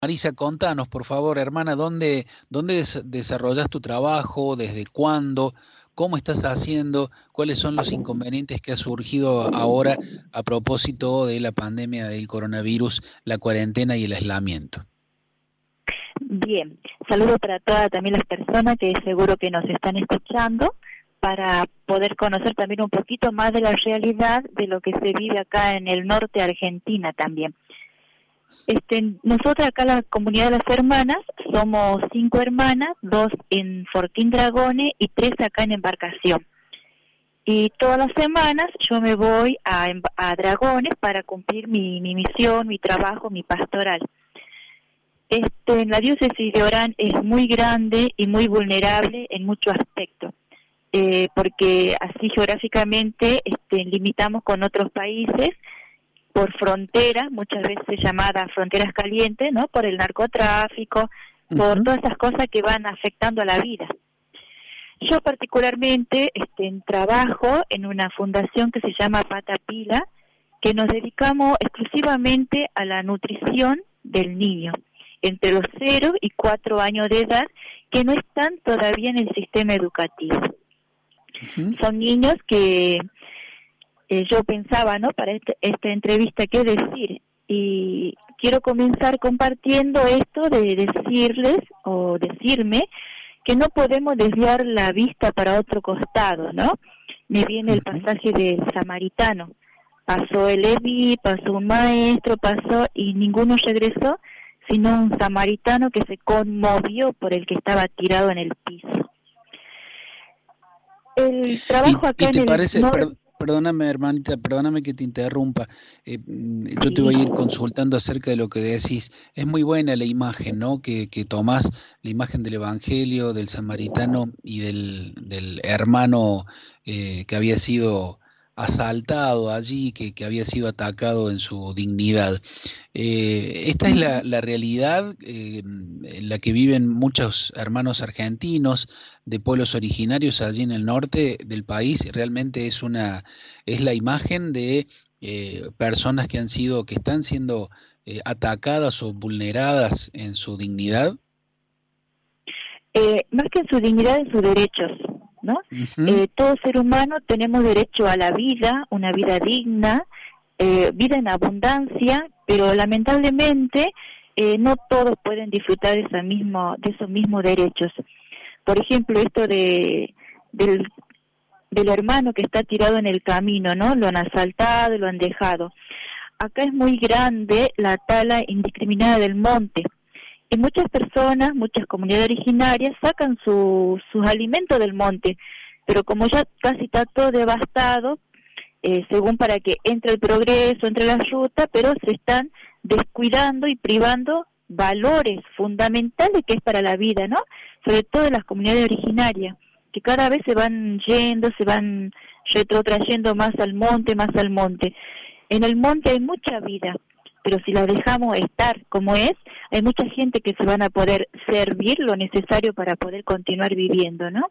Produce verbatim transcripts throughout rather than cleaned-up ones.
Marisa, contanos, por favor, hermana, ¿dónde, dónde des- desarrollas tu trabajo? ¿Desde cuándo? ¿Cómo estás haciendo? ¿Cuáles son los inconvenientes que ha surgido ahora a propósito de la pandemia del coronavirus, la cuarentena y el aislamiento? Bien, saludo para todas también las personas que seguro que nos están escuchando para poder conocer también un poquito más de la realidad de lo que se vive acá en el norte de Argentina también. Este, nosotros acá la comunidad de las hermanas somos cinco hermanas, dos en Fortín Dragones y tres acá en Embarcación. Y todas las semanas yo me voy a, a Dragones para cumplir mi, mi misión, mi trabajo, mi pastoral. Este, la diócesis de Orán es muy grande y muy vulnerable en muchos aspectos, eh, porque así geográficamente este, limitamos con otros países por fronteras, muchas veces llamadas fronteras calientes, ¿no? Por el narcotráfico, por Ujú. todas esas cosas que van afectando a la vida. Yo particularmente este, trabajo en una fundación que se llama Patapila, que nos dedicamos exclusivamente a la nutrición del niño entre los cero y cuatro años de edad, que no están todavía en el sistema educativo. Ujú. Son niños que eh, yo pensaba, ¿no? Para este, esta entrevista, ¿qué decir? Y quiero comenzar compartiendo esto de decirles o decirme que no podemos desviar la vista para otro costado, ¿no? Me viene el Ujú. pasaje del samaritano. Pasó el Leví, pasó un maestro, pasó y ninguno regresó, sino un samaritano que se conmovió por el que estaba tirado en el piso. El ¿Y, trabajo y acá en te el parece, per- norte, perdóname hermanita, perdóname que te interrumpa, eh, mm, yo te sí, voy a ir consultando acerca de lo que decís. Es muy buena la imagen, ¿no? Que, que tomás, la imagen del Evangelio, del samaritano y del, del hermano eh, que había sido asaltado allí, que, que había sido atacado en su dignidad. Eh, esta es la, la realidad eh, en la que viven muchos hermanos argentinos de pueblos originarios allí en el norte del país. Realmente es una, es la imagen de eh, personas que han sido, que están siendo eh, atacadas o vulneradas en su dignidad. eh, más que en su dignidad, en sus derechos, ¿no? Ujú. Eh, todo ser humano tenemos derecho a la vida, una vida digna, eh, vida en abundancia, pero lamentablemente eh, no todos pueden disfrutar de, esa mismo, de esos mismos derechos. Por ejemplo, esto de del, del hermano que está tirado en el camino, ¿no? Lo han asaltado, lo han dejado. Acá es muy grande la tala indiscriminada del monte. Y muchas personas, muchas comunidades originarias sacan su, sus alimentos del monte, pero como ya casi está todo devastado, eh, según para que entre el progreso, entre la ruta, pero se están descuidando y privando valores fundamentales que es para la vida, ¿no? Sobre todo en las comunidades originarias, que cada vez se van yendo, se van retrotrayendo más al monte, más al monte. En el monte hay mucha vida, pero si la dejamos estar como es, hay mucha gente que se van a poder servir lo necesario para poder continuar viviendo, ¿no?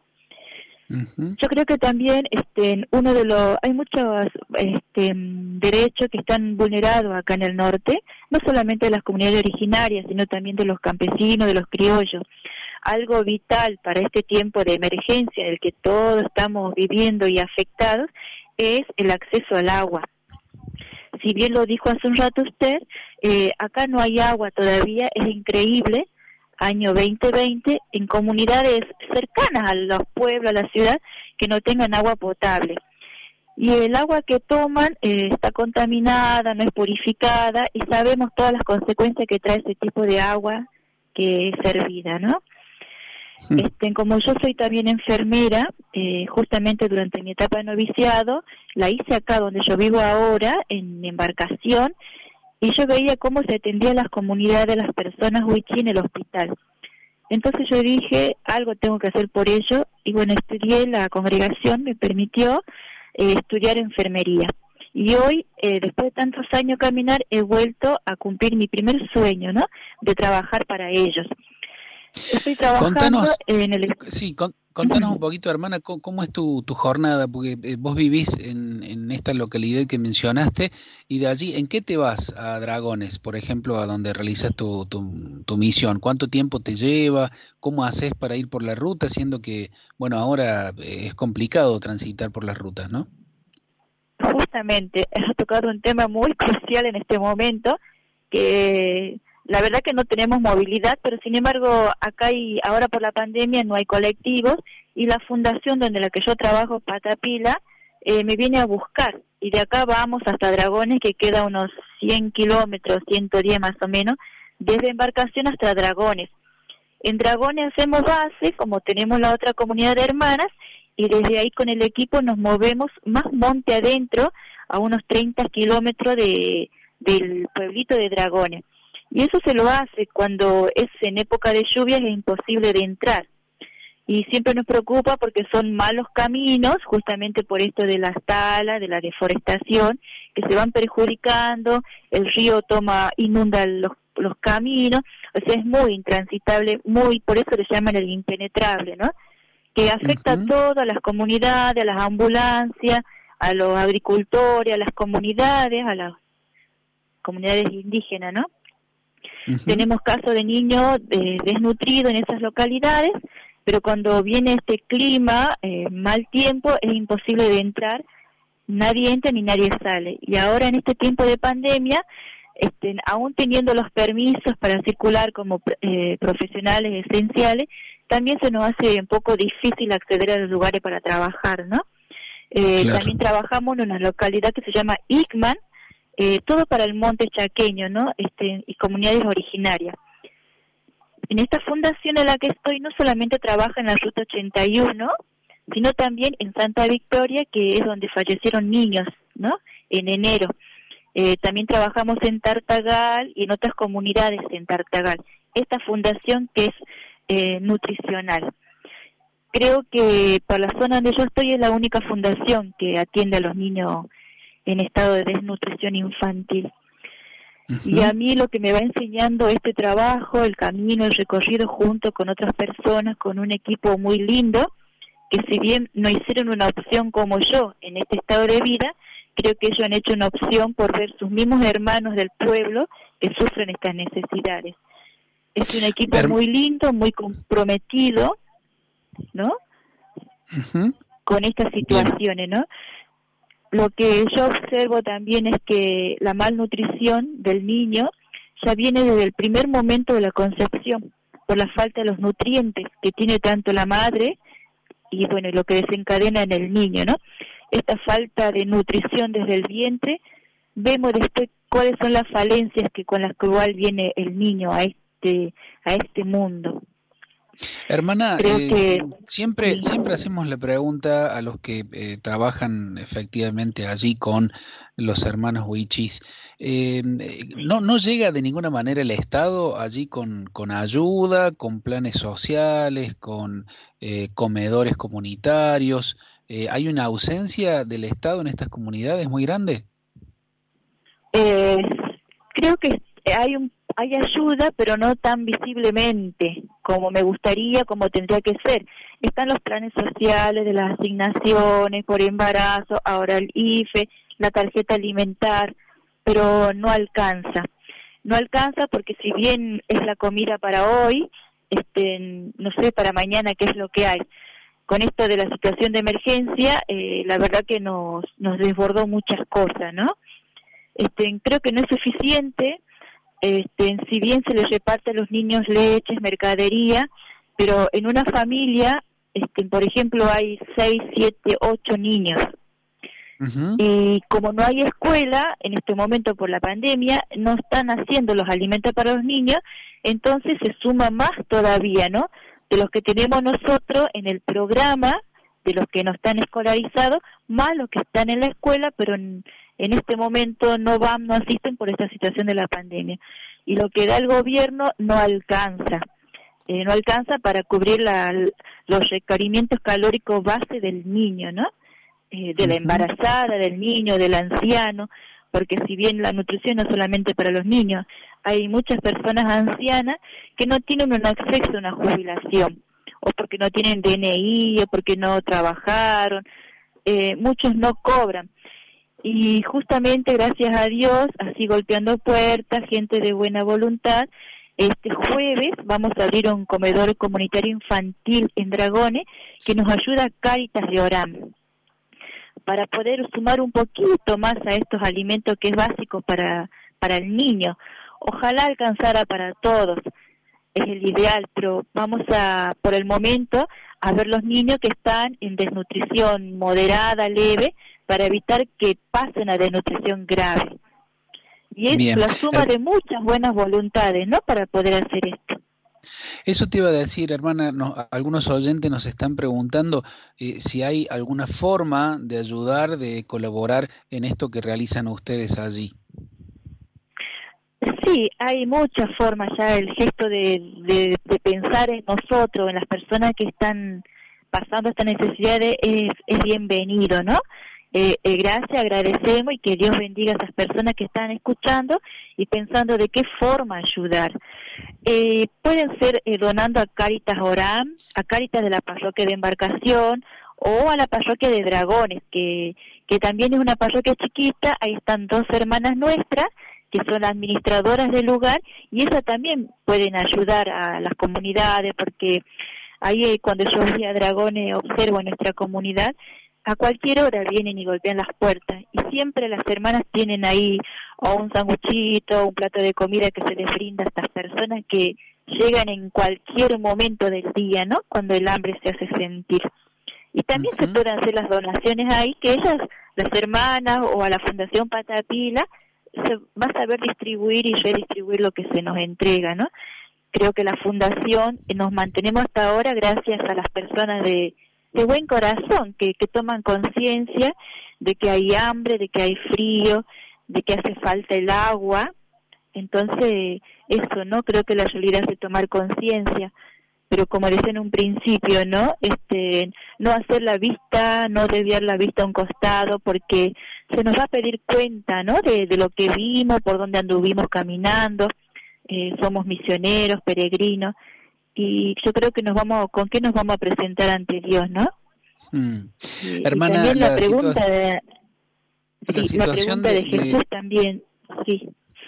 Ujú. Yo creo que también este, uno de los hay muchos este, derechos que están vulnerados acá en el norte, no solamente de las comunidades originarias, sino también de los campesinos, de los criollos. Algo vital para este tiempo de emergencia en el que todos estamos viviendo y afectados es el acceso al agua. Si bien lo dijo hace un rato usted, eh, acá no hay agua todavía, es increíble, año veinte veinte, en comunidades cercanas a los pueblos, a la ciudad, que no tengan agua potable. Y el agua que toman eh, está contaminada, no es purificada, y sabemos todas las consecuencias que trae ese tipo de agua que es servida, ¿no? Este, como yo soy también enfermera, eh, justamente durante mi etapa de noviciado, la hice acá donde yo vivo ahora, en Embarcación, y yo veía cómo se atendía a las comunidades de las personas huichí en el hospital. Entonces yo dije, algo tengo que hacer por ello, y bueno, estudié, la congregación me permitió eh, estudiar enfermería. Y hoy, eh, después de tantos años caminar, he vuelto a cumplir mi primer sueño, ¿no?, de trabajar para ellos. Estoy trabajando Contanos, en el... sí, con- Contanos un poquito, hermana, ¿cómo, cómo es tu, tu jornada? Porque eh, vos vivís en, en esta localidad que mencionaste, y de allí, ¿en qué te vas a Dragones, por ejemplo, a donde realizas tu, tu, tu misión? ¿Cuánto tiempo te lleva? ¿Cómo haces para ir por la ruta? Siendo que, bueno, ahora eh, es complicado transitar por las rutas, ¿no? Justamente, has tocado un tema muy crucial en este momento, que la verdad que no tenemos movilidad, pero sin embargo acá hay, ahora por la pandemia no hay colectivos, y la fundación donde la que yo trabajo, Patapila, eh, me viene a buscar, y de acá vamos hasta Dragones, que queda unos cien kilómetros, ciento diez más o menos, desde Embarcación hasta Dragones. En Dragones hacemos base, como tenemos la otra comunidad de hermanas, y desde ahí con el equipo nos movemos más monte adentro, a unos treinta kilómetros de, del pueblito de Dragones. Y eso se lo hace cuando es en época de lluvias, es imposible de entrar. Y siempre nos preocupa porque son malos caminos, justamente por esto de las talas, de la deforestación, que se van perjudicando, el río toma, inunda los, los caminos, o sea, es muy intransitable, muy, por eso le llaman el impenetrable, ¿no? Que afecta uh-huh. a todas las comunidades, a las ambulancias, a los agricultores, a las comunidades, a las comunidades indígenas, ¿no? Uh-huh. Tenemos casos de niños eh, desnutridos en esas localidades, pero cuando viene este clima, eh, mal tiempo, es imposible de entrar, nadie entra ni nadie sale. Y ahora en este tiempo de pandemia, este, aún teniendo los permisos para circular como eh, profesionales esenciales, también se nos hace un poco difícil acceder a los lugares para trabajar, ¿no? Eh, claro. También trabajamos en una localidad que se llama Icman, eh, todo para el monte chaqueño, ¿no? Este, y comunidades originarias. En esta fundación en la que estoy no solamente trabaja en la Ruta ochenta y uno, sino también en Santa Victoria, que es donde fallecieron niños, ¿no? En enero. Eh, también trabajamos en Tartagal y en otras comunidades en Tartagal. Esta fundación que es eh, nutricional. Creo que para la zona donde yo estoy es la única fundación que atiende a los niños en estado de desnutrición infantil. Uh-huh. Y a mí lo que me va enseñando este trabajo, el camino, el recorrido junto con otras personas, con un equipo muy lindo, que si bien no hicieron una opción como yo en este estado de vida, creo que ellos han hecho una opción por ver sus mismos hermanos del pueblo que sufren estas necesidades. Es un equipo Pero... muy lindo, muy comprometido, ¿no? Uh-huh. Con estas situaciones, ¿no? Lo que yo observo también es que la malnutrición del niño ya viene desde el primer momento de la concepción, por la falta de los nutrientes que tiene tanto la madre y bueno, lo que desencadena en el niño, ¿no? Esta falta de nutrición desde el vientre, vemos después cuáles son las falencias que con las cuales viene el niño a este a este mundo. Hermana, eh, que, siempre sí. siempre hacemos la pregunta a los que eh, trabajan efectivamente allí con los hermanos Wichís. Eh, no, ¿No llega de ninguna manera el Estado allí con, con ayuda, con planes sociales, con eh, comedores comunitarios? Eh, ¿Hay una ausencia del Estado en estas comunidades muy grande? Eh, creo que hay un hay ayuda, pero no tan visiblemente como me gustaría, como tendría que ser. Están los planes sociales de las asignaciones por embarazo, ahora el I F E, la tarjeta alimentar, pero no alcanza. No alcanza porque si bien es la comida para hoy, este, no sé para mañana qué es lo que hay. Con esto de la situación de emergencia, eh, la verdad que nos, nos desbordó muchas cosas, ¿no? Este, creo que no es suficiente. Este, si bien se les reparte a los niños leches, mercadería, pero en una familia, este, por ejemplo, hay seis, siete, ocho niños. Uh-huh. Y como no hay escuela, en este momento por la pandemia, no están haciendo los alimentos para los niños, entonces se suma más todavía, ¿no? De los que tenemos nosotros en el programa, de los que no están escolarizados, más los que están en la escuela, pero en, en este momento no van, no asisten por esta situación de la pandemia. Y lo que da el gobierno no alcanza, eh, no alcanza para cubrir la, los requerimientos calóricos base del niño, ¿no? Eh, de la embarazada, del niño, del anciano, porque si bien la nutrición no es solamente para los niños, hay muchas personas ancianas que no tienen un acceso a una jubilación, o porque no tienen D N I, o porque no trabajaron, eh, muchos no cobran. Y justamente gracias a Dios, así golpeando puertas, gente de buena voluntad, este jueves vamos a abrir un comedor comunitario infantil en Dragones que nos ayuda Cáritas de Orán, para poder sumar un poquito más a estos alimentos que es básico para, para el niño. Ojalá alcanzara para todos, es el ideal, pero vamos a, por el momento, a ver los niños que están en desnutrición moderada, leve, para evitar que pasen a desnutrición grave. Y es Bien. la suma de muchas buenas voluntades, ¿no?, para poder hacer esto. Eso te iba a decir, hermana, no, algunos oyentes nos están preguntando eh, si hay alguna forma de ayudar, de colaborar en esto que realizan ustedes allí. Sí, hay muchas formas ya, el gesto de, de, de pensar en nosotros, en las personas que están pasando estas necesidades es, es bienvenido, ¿no? Eh, eh, gracias, agradecemos y que Dios bendiga a esas personas que están escuchando y pensando de qué forma ayudar. Eh, pueden ser eh, donando a Cáritas Orán, a Cáritas de la Parroquia de Embarcación o a la Parroquia de Dragones, que, que también es una parroquia chiquita. Ahí están dos hermanas nuestras que son administradoras del lugar y esas también pueden ayudar a las comunidades, porque ahí eh, cuando yo voy a Dragones observo en nuestra comunidad, a cualquier hora vienen y golpean las puertas y siempre las hermanas tienen ahí o un sanguchito, un plato de comida que se les brinda a estas personas que llegan en cualquier momento del día, ¿no?, cuando el hambre se hace sentir. Y también uh-huh. se pueden hacer las donaciones ahí, que ellas, las hermanas o a la Fundación Patapila, se va a saber distribuir y redistribuir lo que se nos entrega, ¿no? Creo que la Fundación nos mantenemos hasta ahora gracias a las personas de de buen corazón, que, que toman conciencia de que hay hambre, de que hay frío, de que hace falta el agua. Entonces, eso, ¿no? Creo que la realidad es de tomar conciencia, pero como decía en un principio, ¿no? Este, no hacer la vista, no desviar la vista a un costado, porque se nos va a pedir cuenta, ¿no?, de, de lo que vimos, por dónde anduvimos caminando, eh, somos misioneros, peregrinos, y yo creo que nos vamos, ¿con qué nos vamos a presentar ante Dios, no? Hmm. Y, Hermana, y también la, la pregunta de, la, sí, la pregunta de, de Jesús de... también, sí.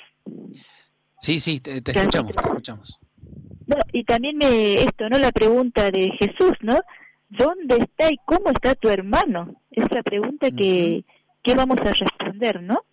Sí, sí, te, te escuchamos, te escuchamos. No, y también me, esto, ¿no?, la pregunta de Jesús, ¿no? ¿Dónde está y cómo está tu hermano? Es la pregunta que, uh-huh. que vamos a responder, ¿no?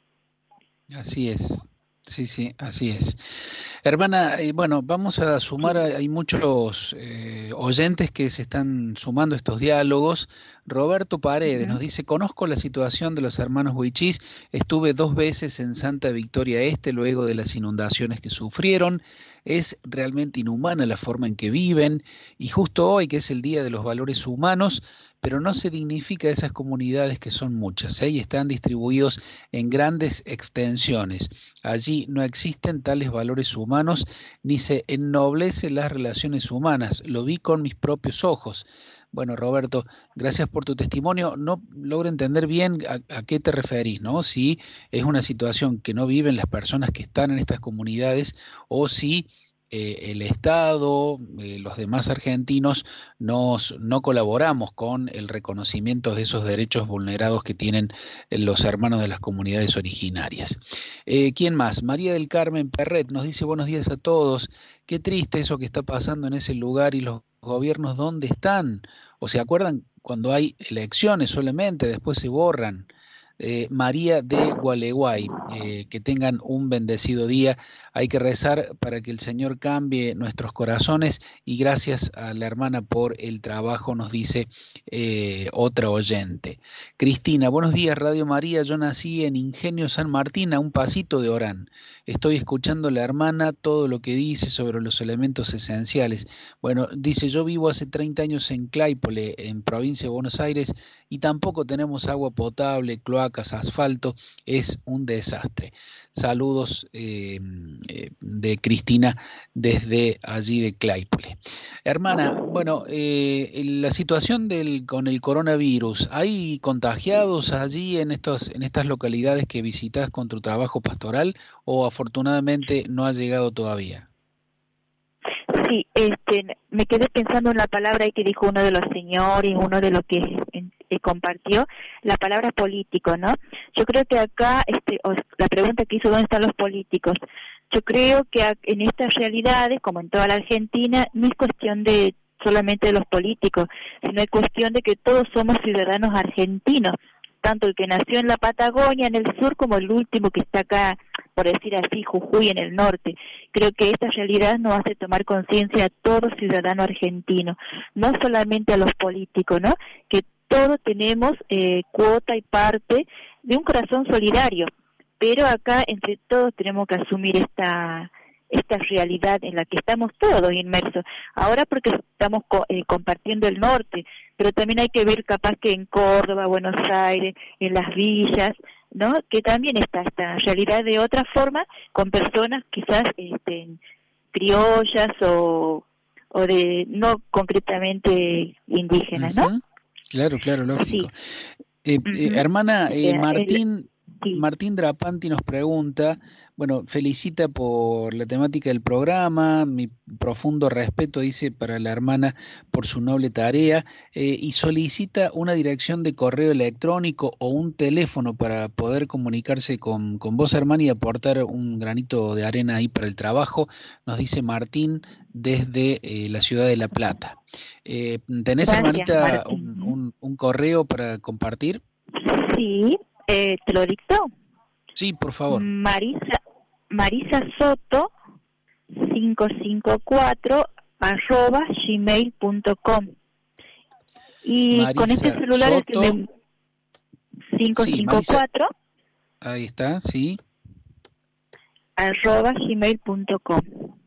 Así es. Sí, sí, así es. Hermana, eh, bueno, vamos a sumar, hay muchos eh, oyentes que se están sumando a estos diálogos. Roberto Paredes uh-huh. nos dice, conozco la situación de los hermanos Huichís, estuve dos veces en Santa Victoria Este luego de las inundaciones que sufrieron, es realmente inhumana la forma en que viven y justo hoy que es el Día de los Valores Humanos, pero no se dignifica a esas comunidades que son muchas, ¿eh? y están distribuidos en grandes extensiones. Allí no existen tales valores humanos ni se ennoblecen las relaciones humanas. Lo vi con mis propios ojos. Bueno, Roberto, gracias por tu testimonio. No logro entender bien a, a qué te referís, ¿no? Si es una situación que no viven las personas que están en estas comunidades o si Eh, el Estado, eh, los demás argentinos, nos, no colaboramos con el reconocimiento de esos derechos vulnerados que tienen eh, los hermanos de las comunidades originarias. Eh, ¿Quién más? María del Carmen Perret nos dice buenos días a todos. Qué triste eso que está pasando en ese lugar y los gobiernos, ¿dónde están? ¿O se acuerdan cuando hay elecciones solamente, después se borran? Eh, María de Gualeguay, eh, que tengan un bendecido día. Hay que rezar para que el Señor cambie nuestros corazones y gracias a la hermana por el trabajo, nos dice eh, otra oyente. Cristina, buenos días Radio María, yo nací en Ingenio San Martín, a un pasito de Orán. Estoy escuchando a la hermana todo lo que dice sobre los elementos esenciales. Bueno, dice, yo vivo hace treinta años en Claypole, en provincia de Buenos Aires, y tampoco tenemos agua potable, cloacas, asfalto, es un desastre. Saludos eh, eh, de Cristina desde allí de Claypole. Hermana, bueno, eh, la situación del, con el coronavirus, ¿hay contagiados allí en, estos, en estas localidades que visitas con tu trabajo pastoral o afortunadamente no ha llegado todavía? Sí, este, me quedé pensando en la palabra ahí que dijo uno de los señores, uno de los que eh, compartió, la palabra político, ¿no? Yo creo que acá, este, os, la pregunta que hizo, ¿dónde están los políticos? Yo creo que a, en estas realidades, como en toda la Argentina, no es cuestión de solamente de los políticos, sino es cuestión de que todos somos ciudadanos argentinos, tanto el que nació en la Patagonia, en el sur, como el último que está acá, por decir así, Jujuy, en el norte. Creo que esta realidad nos hace tomar conciencia a todo ciudadano argentino, no solamente a los políticos, ¿no? Que todos tenemos eh, cuota y parte de un corazón solidario, pero acá entre todos tenemos que asumir esta esta realidad en la que estamos todos inmersos. Ahora porque estamos co eh, compartiendo el norte, pero también hay que ver capaz que en Córdoba, Buenos Aires, en las villas, ¿no? Que también está esta realidad de otra forma, con personas quizás este, criollas o, o de no concretamente indígenas, ¿no? Uh-huh. Claro, claro, lógico. Sí. Eh, Uh-huh. eh, hermana, eh, Martín... Sí. Martín Drapanti nos pregunta, bueno, felicita por la temática del programa, mi profundo respeto, dice, para la hermana por su noble tarea, eh, y solicita una dirección de correo electrónico o un teléfono para poder comunicarse con, con vos, hermana, y aportar un granito de arena ahí para el trabajo, nos dice Martín desde eh, la ciudad de La Plata. Eh, ¿Tenés, Gracias, hermanita, un, un, un correo para compartir? Sí. Eh, ¿Te lo dicto? Sí, por favor. Marisa, Marisa Soto cinco cinco cuatro arroba gmail punto com. Y Marisa con este celular Soto, es de cinco cinco cuatro. Sí, ahí está, sí. arroba gmail punto com.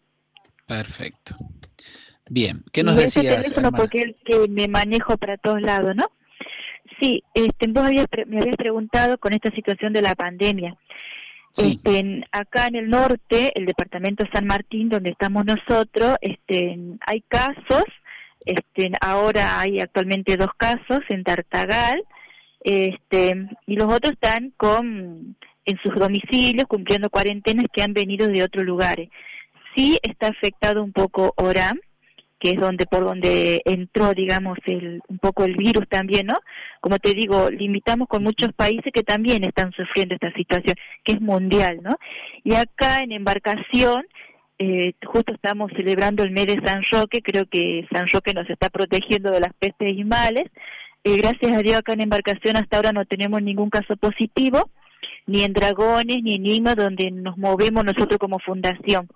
Perfecto. Bien, ¿qué nos y decías, ese teléfono hermana? Porque es el que me manejo para todos lados, ¿no? Sí, este, vos habías, me habías preguntado con esta situación de la pandemia. Sí. Este, acá en el norte, el departamento San Martín, donde estamos nosotros, este, hay casos, este, ahora hay actualmente dos casos en Tartagal, este, y los otros están con en sus domicilios cumpliendo cuarentenas que han venido de otros lugares. Sí está afectado un poco Orán, que es donde por donde entró, digamos, el un poco el virus también, ¿no? Como te digo, limitamos con muchos países que también están sufriendo esta situación, que es mundial, ¿no? Y acá en Embarcación, eh, justo estamos celebrando el mes de San Roque, creo que San Roque nos está protegiendo de las pestes y males. Eh, gracias a Dios acá en Embarcación hasta ahora no tenemos ningún caso positivo, ni en Dragones, ni en Lima, donde nos movemos nosotros como fundación.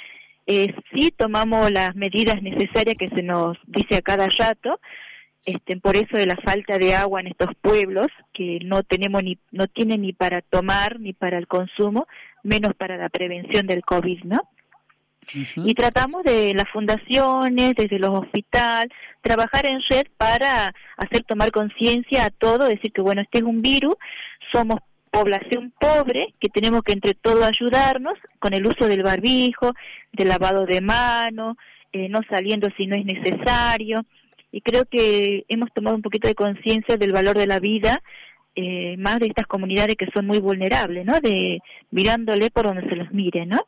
Eh, sí tomamos las medidas necesarias que se nos dice a cada rato, este, por eso de la falta de agua en estos pueblos, que no tenemos ni no tienen ni para tomar ni para el consumo, menos para la prevención del COVID, ¿no? Uh-huh. Y tratamos de las fundaciones, desde los hospitales, trabajar en red para hacer tomar conciencia a todo, decir que bueno, este es un virus, somos población pobre, que tenemos que entre todos ayudarnos con el uso del barbijo, del lavado de manos, eh, no saliendo si no es necesario, y creo que hemos tomado un poquito de conciencia del valor de la vida, eh, más de estas comunidades que son muy vulnerables, ¿no? De mirándole por donde se los mire, ¿no?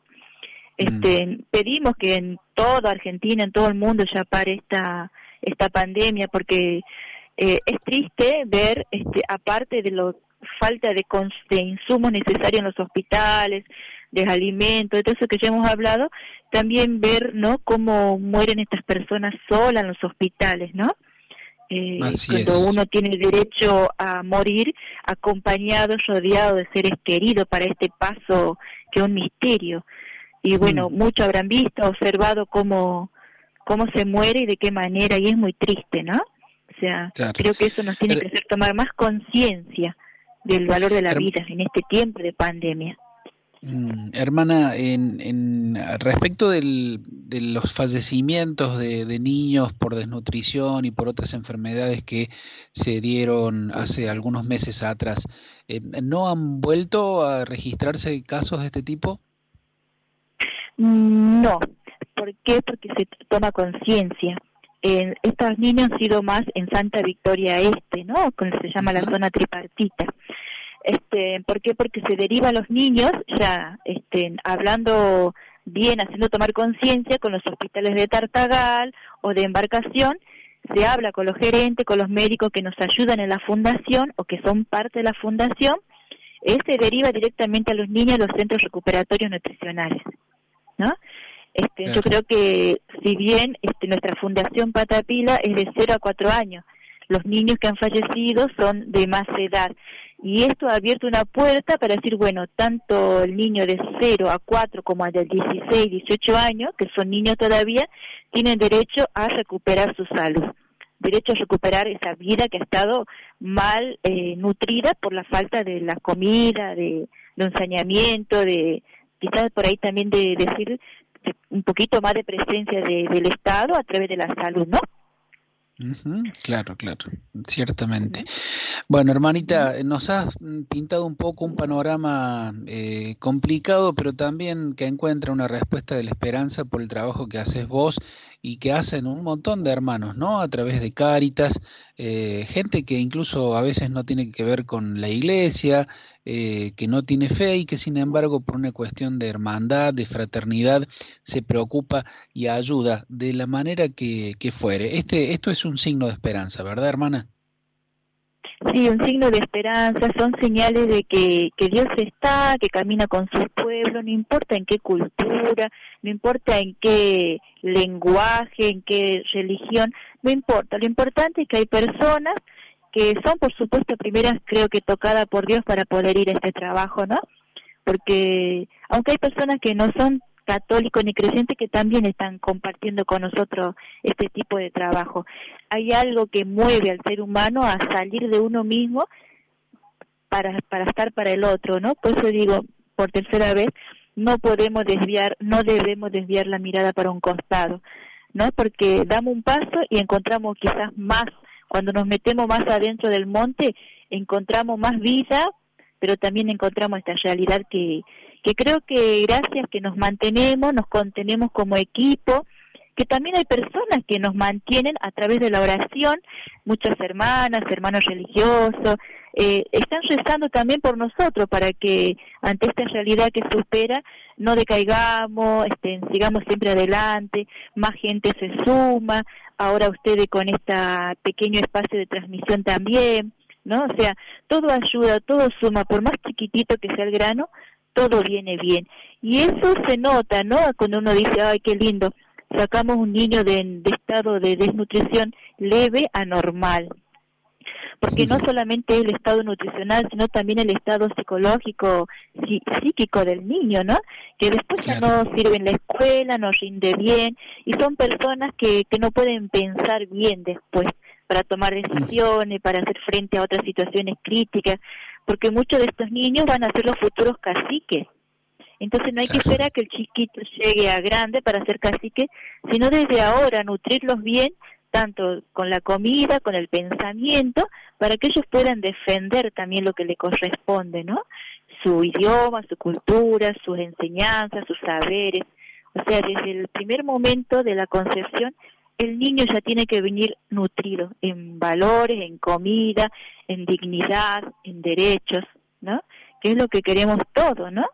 Este, mm. Pedimos que en toda Argentina, en todo el mundo ya pare esta esta pandemia, porque eh, es triste ver, este, aparte de lo falta de, de insumos necesarios en los hospitales, de alimentos, de todo eso que ya hemos hablado, también ver, ¿no?, cómo mueren estas personas solas en los hospitales, ¿no? Eh, cuando es. Uno tiene derecho a morir acompañado, rodeado de seres queridos para este paso que es un misterio. Y bueno, mm. muchos habrán visto, observado cómo, cómo se muere y de qué manera, y es muy triste, ¿no? O sea, claro. Creo que eso nos tiene Pero... que hacer tomar más conciencia del valor de la Her... vida en este tiempo de pandemia. Mm, hermana, en, en respecto del, de los fallecimientos de, de niños por desnutrición y por otras enfermedades que se dieron hace algunos meses atrás, eh, ¿no han vuelto a registrarse casos de este tipo? No. ¿Por qué? Porque se toma conciencia. Eh, estos niños han sido más en Santa Victoria Este, ¿no? Como se llama uh-huh. la zona tripartita. Este, ¿por qué? Porque se derivan los niños ya, este, hablando bien haciendo tomar conciencia con los hospitales de Tartagal o de Embarcación. Se habla con los gerentes, con los médicos que nos ayudan en la fundación o que son parte de la fundación, eh, se deriva directamente a los niños a los centros recuperatorios nutricionales, ¿no? Este, claro. Yo creo que si bien este, nuestra fundación Patapila es de cero a cuatro años, los niños que han fallecido son de más edad. Y esto ha abierto una puerta para decir, bueno, tanto el niño de cero a cuatro como el de dieciséis, dieciocho años, que son niños todavía, tienen derecho a recuperar su salud, derecho a recuperar esa vida que ha estado mal eh, nutrida por la falta de la comida, de, de un saneamiento, de quizás por ahí también de decir de un poquito más de presencia de, del Estado a través de la salud, ¿no? Uh-huh, claro, claro, ciertamente. Bueno, hermanita, nos has pintado un poco un panorama eh, complicado, pero también que encuentra una respuesta de la esperanza por el trabajo que haces vos y que hacen un montón de hermanos, ¿no? A través de Cáritas, eh, gente que incluso a veces no tiene que ver con la iglesia, eh, que no tiene fe y que sin embargo por una cuestión de hermandad, de fraternidad, se preocupa y ayuda de la manera que, que fuere. Este, esto es un signo de esperanza, ¿verdad, hermana? Sí, un signo de esperanza, son señales de que, que Dios está, que camina con su pueblo, no importa en qué cultura, no importa en qué lenguaje, en qué religión, no importa, lo importante es que hay personas que son, por supuesto, primeras, creo que tocadas por Dios para poder ir a este trabajo, ¿no? Porque aunque hay personas que no son católicos ni creyentes que también están compartiendo con nosotros este tipo de trabajo. Hay algo que mueve al ser humano a salir de uno mismo para, para estar para el otro, ¿no? Por eso digo, por tercera vez, no podemos desviar, no debemos desviar la mirada para un costado, ¿no? Porque damos un paso y encontramos quizás más, cuando nos metemos más adentro del monte, encontramos más vida, pero también encontramos esta realidad que que creo que gracias que nos mantenemos, nos contenemos como equipo, que también hay personas que nos mantienen a través de la oración, muchas hermanas, hermanos religiosos, eh, están rezando también por nosotros para que ante esta realidad que supera no decaigamos, este, sigamos siempre adelante, más gente se suma, ahora ustedes con este pequeño espacio de transmisión también, ¿no? O sea, todo ayuda, todo suma, por más chiquitito que sea el grano, todo viene bien. Y eso se nota, ¿no? Cuando uno dice, ay, qué lindo, sacamos un niño de, de estado de desnutrición leve a normal. Porque no solamente es el estado nutricional, sino también el estado psicológico, psí, psíquico del niño, ¿no? Que después ya no sirve en la escuela, no rinde bien, y son personas que, que no pueden pensar bien después para tomar decisiones, para hacer frente a otras situaciones críticas, porque muchos de estos niños van a ser los futuros caciques. Entonces no hay que esperar a que el chiquito llegue a grande para ser cacique, sino desde ahora nutrirlos bien, tanto con la comida, con el pensamiento, para que ellos puedan defender también lo que le corresponde, ¿no? Su idioma, su cultura, sus enseñanzas, sus saberes. O sea, desde el primer momento de la concepción, el niño ya tiene que venir nutrido en valores, en comida, en dignidad, en derechos, ¿no? Que es lo que queremos todos, ¿no?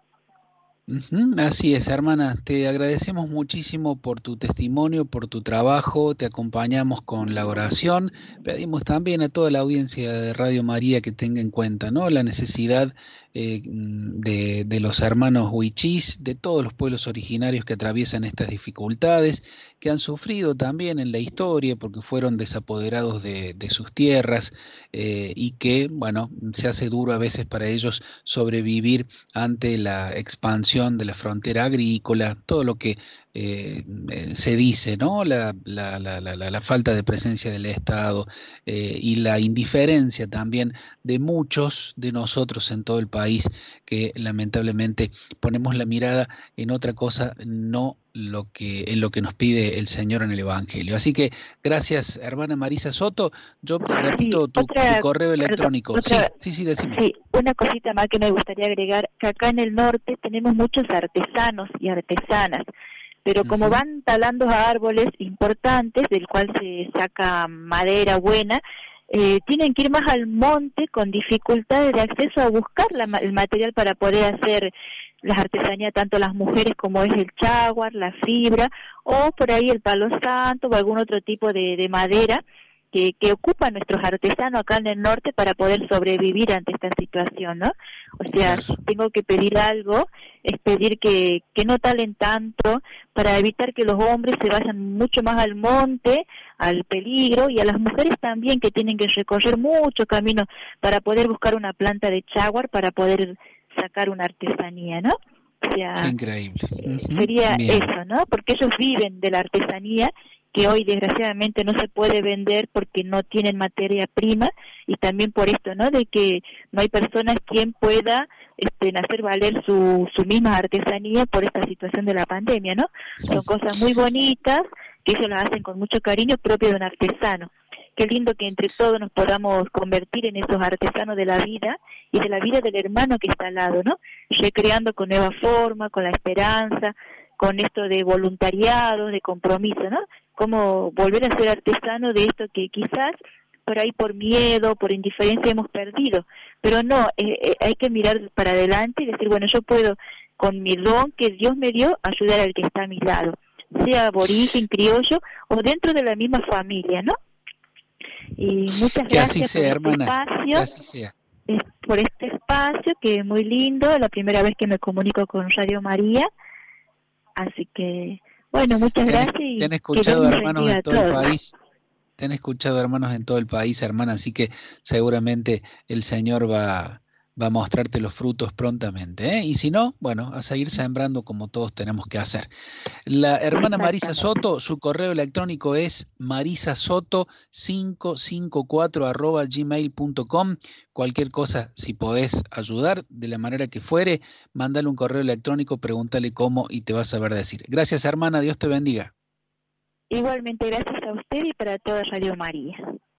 Uh-huh. Así es, hermana, te agradecemos muchísimo por tu testimonio, por tu trabajo, te acompañamos con la oración, pedimos también a toda la audiencia de Radio María que tenga en cuenta, ¿no?, la necesidad eh, de, de los hermanos huichís, de todos los pueblos originarios que atraviesan estas dificultades, que han sufrido también en la historia porque fueron desapoderados de, de sus tierras eh, y que, bueno, se hace duro a veces para ellos sobrevivir ante la expansión de la frontera agrícola, todo lo que eh, se dice, ¿no? La, la, la, la, la falta de presencia del Estado eh, y la indiferencia también de muchos de nosotros en todo el país que lamentablemente ponemos la mirada en otra cosa, no lo que en lo que nos pide el Señor en el Evangelio. Así que gracias, hermana Marisa Soto. Yo te repito sí, tu, otra, tu correo electrónico. Otra, sí, sí, sí, decime. Sí, una cosita más que me gustaría agregar, que acá en el norte tenemos muchos artesanos y artesanas, pero como uh-huh. van talando árboles importantes, del cual se saca madera buena, eh, tienen que ir más al monte con dificultades de acceso a buscar la, el material para poder hacer las artesanías, tanto las mujeres como es el cháguar, la fibra, o por ahí el palo santo o algún otro tipo de, de madera que, que ocupan nuestros artesanos acá en el norte para poder sobrevivir ante esta situación, ¿no? O sea, Claro. tengo que pedir algo, es pedir que, que no talen tanto para evitar que los hombres se vayan mucho más al monte, al peligro, y a las mujeres también que tienen que recorrer mucho camino para poder buscar una planta de cháguar para poder sacar una artesanía, ¿no? O sea, Qué increíble. Uh-huh. sería Bien. eso, ¿no? Porque ellos viven de la artesanía que hoy desgraciadamente no se puede vender porque no tienen materia prima, y también por esto, ¿no? De que no hay personas quien pueda este, hacer valer su, su misma artesanía por esta situación de la pandemia, ¿no? Son cosas muy bonitas que ellos las hacen con mucho cariño propio de un artesano. Qué lindo que entre todos nos podamos convertir en esos artesanos de la vida y de la vida del hermano que está al lado, ¿no? Recreando con nueva forma, con la esperanza, con esto de voluntariado, de compromiso, ¿no? Cómo volver a ser artesano de esto que quizás por ahí por miedo, por indiferencia hemos perdido, pero no, eh, eh, hay que mirar para adelante y decir, bueno, yo puedo con mi don que Dios me dio ayudar al que está a mi lado, sea aborigen, criollo o dentro de la misma familia, ¿no? Y muchas que así gracias sea, por este hermana, espacio, que así sea. eh, por este espacio que es muy lindo, la primera vez que me comunico con Radio María, así que bueno, muchas Te han, gracias y te han que escuchado Dios nos hermanos bendiga en a todo el todos. país, te han escuchado hermanos en todo el país, hermana, así que seguramente el Señor va, va a mostrarte los frutos prontamente, ¿eh? Y si no, bueno, a seguir sembrando como todos tenemos que hacer. La hermana Marisa Soto, su correo electrónico es marisasoto cinco cinco cuatro arroba gmail punto com. Cualquier cosa, si podés ayudar de la manera que fuere, mándale un correo electrónico, pregúntale cómo y te va a saber decir. Gracias, hermana, Dios te bendiga. Igualmente, gracias a usted y para toda Radio María.